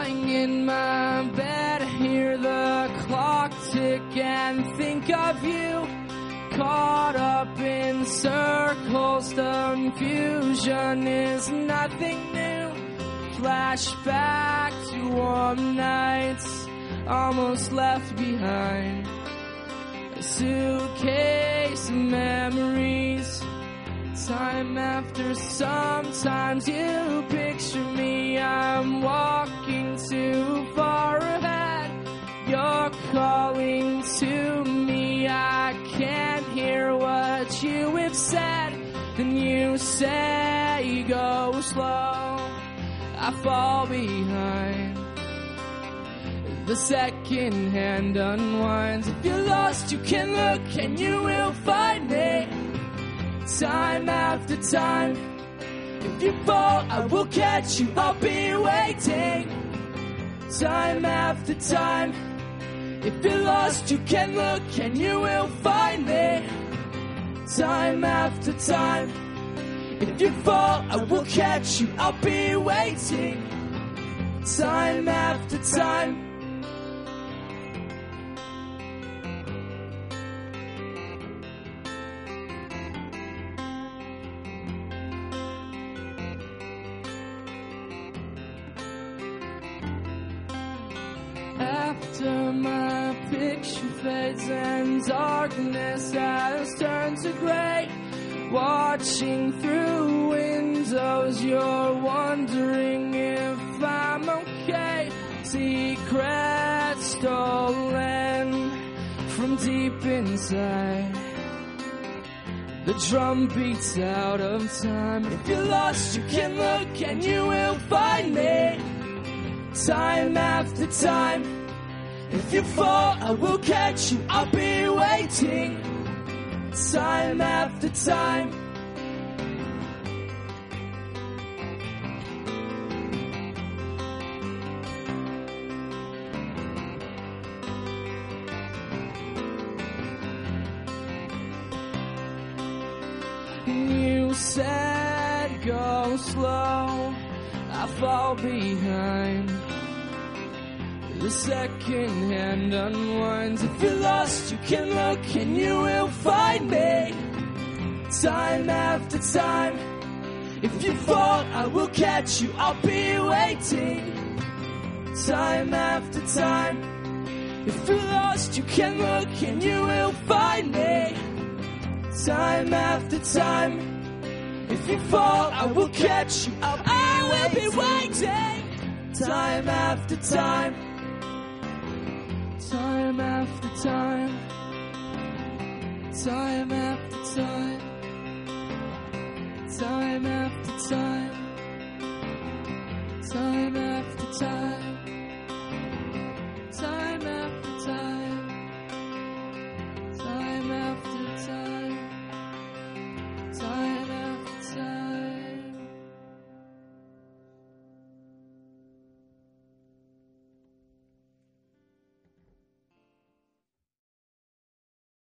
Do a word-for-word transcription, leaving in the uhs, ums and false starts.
Lying in my bed, hear the clock tick and think of you. Caught up in circles, the confusion is nothing new. Flashback to warm nights, almost left behind. A suitcase of memories. Time after sometimes you picture me, I'm walking too far ahead. You're calling to me, I can't hear what you have said. Then you say go slow, I fall behind. The second hand unwinds. If you're lost you can look and you will find me. Time after time, if you fall, I will catch you, I'll be waiting. Time after time, if you're lost, you can look and you will find me. Time after time, if you fall, I will catch you, I'll be waiting. Time after time. After my picture fades and darkness has turned to gray, watching through windows, you're wondering if I'm okay. Secrets stolen from deep inside. The drum beats out of time. If you're lost, you can look and you will find me. Time after time, if you fall, I will catch you, I'll be waiting. Time after time. You said go slow, I fall behind. The second hand unwinds. If you're lost, you can look and you will find me. Time after time. If you fall, I will catch you, I'll be waiting. Time after time. If you're lost, you can look and you will find me. Time after time. If you fall, I will catch you, I'll be I will be waiting. Time after time. Time after time, time after time, time after time, time after time.